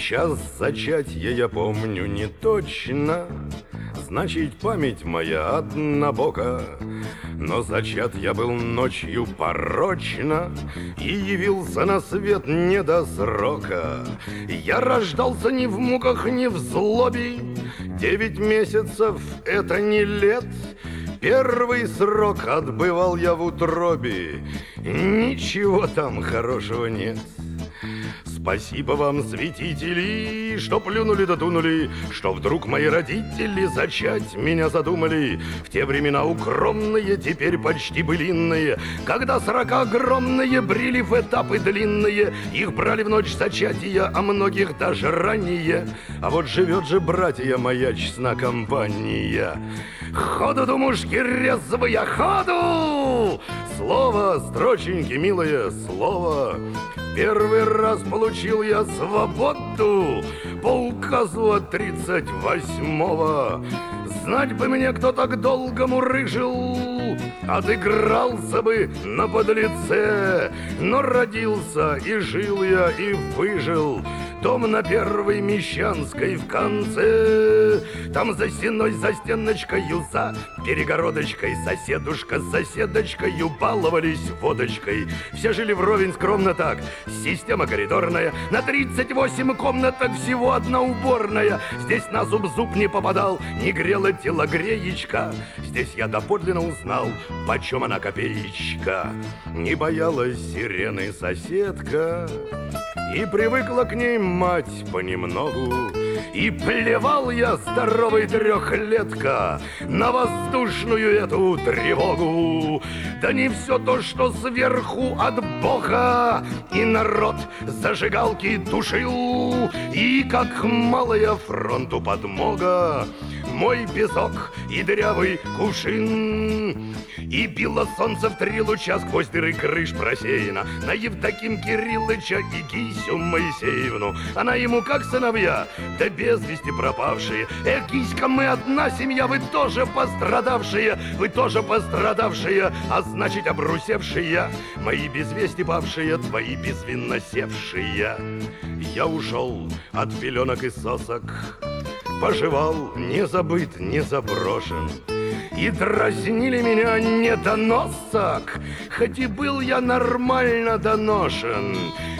Час зачатья я помню не точно, значит, память моя однобока. Но зачат я был ночью порочно и явился на свет не до срока. Я рождался ни в муках, ни в злобе. 9 месяцев — это не лет. Первый срок отбывал я в утробе. Ничего там хорошего нет. Спасибо вам, святители, что плюнули да дунули, что вдруг мои родители зачать меня задумали. В те времена укромные, теперь почти былинные, когда срока огромные брили в этапы длинные. Их брали в ночь зачатия, а многих даже ранее. А вот живет же, братья, моя честна компания. Ходу, думушки, резвые, ходу! Слово, строченьки, милое слово. Первый раз получил я свободу по указу от 38-го. Знать бы мне, кто так долго мурыжил, отыгрался бы на подлеце. Но родился, и жил я, и выжил. Дом на Первой Мещанской в конце. Там за стеной, за стеночкою, за перегородочкой соседушка с соседочкою баловались водочкой. Все жили вровень скромно так. Система коридорная. На 38 комнаток всего одна уборная. Здесь на зуб не попадал, не грела телогреечка. Здесь я доподлинно узнал, почем она копеечка. Не боялась сирены соседка, и привыкла к ней мать понемногу. И плевал я, здоровый трехлетка, на воздушную эту тревогу. Да не все то, что сверху от Бога. И народ зажигалки тушил, и как малая фронту подмога мой песок и дырявый кувшин. И било солнце в 3 луча сквозь дыры крыш просеяно на Евдоким Кириллыча и Кисю Моисеевну. Она ему как сыновья, да без вести пропавшие. Эх, Киська, мы одна семья, вы тоже пострадавшие, вы тоже пострадавшие, а значит обрусевшие. Мои без вести павшие, твои безвинно севшие. Я ушел от пеленок и сосок, поживал, не забыт, не заброшен. И дразнили меня недоносок, хоть и был я нормально доношен.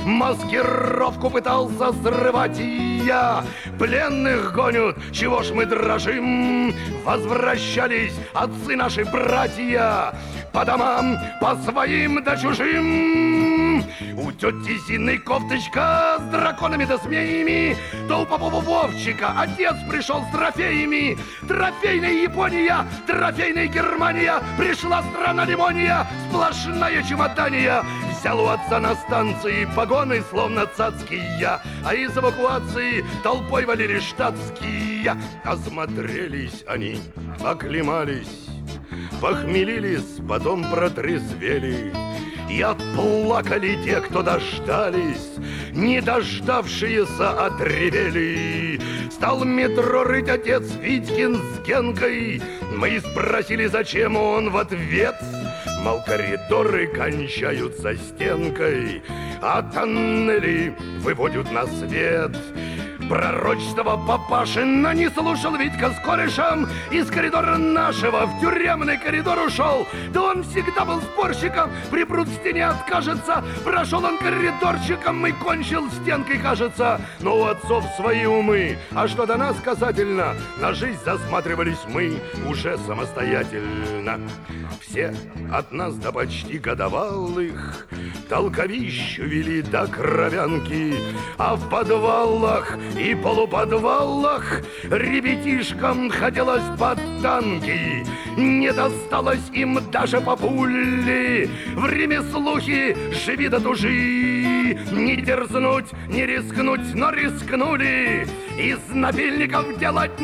Маскировку пытался срывать и я. Пленных гонят, чего ж мы дрожим? Возвращались отцы наши братья по домам, по своим да чужим. У тети Зины кофточка с драконами да змеями, то у Попова Вовчика отец пришел с трофеями. Трофейная Япония, трофейная Германия, пришла страна лимония, сплошная чемодания. Взял у отца на станции погоны, словно цацкие, а из эвакуации толпой валили штатские. Осмотрелись они, оклемались, похмелились, потом протрезвели. И отплакали те, кто дождались, не дождавшиеся отревели. Стал метро рыть отец Витькин с Генкой. Мы спросили, зачем, он в ответ: мол, коридоры кончаются стенкой, а тоннели выводят на свет. Пророчество папашина не слушал Витька с корешем, из коридора нашего в тюремный коридор ушел. Да он всегда был спорщиком, припрут в стене откажется. Прошел он коридорчиком и кончил стенкой, кажется. Но у отцов свои умы, а что до нас касательно, на жизнь засматривались мы уже самостоятельно. Все от нас до почти годовалых толковищу вели до кровянки, а в подвалах и полуподвалах ребятишкам хотелось под танки. Не досталось им даже по пуле. Время слухи, живи да тужи. Не дерзнуть, не рискнуть, но рискнули из напильников делать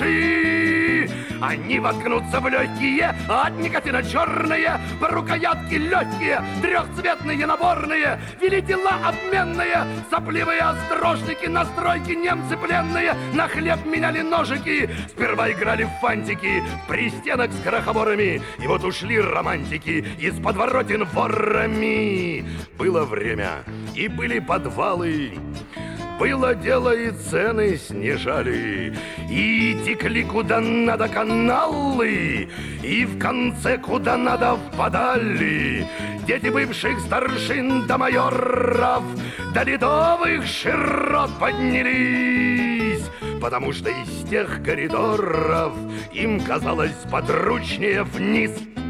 ножи. Они воткнутся в легкие, от никотина черные, по рукоятке легкие, трехцветные наборные. Вели дела обменные, сопливые острожники, настройки немцы пленные. На хлеб меняли ножики, сперва играли в фантики, при стенах с крохоборами. И вот ушли романтики из подворотен ворами. Было время, и были подвалы, Было дело, и цены снижали, и текли куда надо каналы, и в конце куда надо впадали дети бывших старшин до майоров, до ледовых широт поднялись, потому что из тех коридоров им казалось подручнее вниз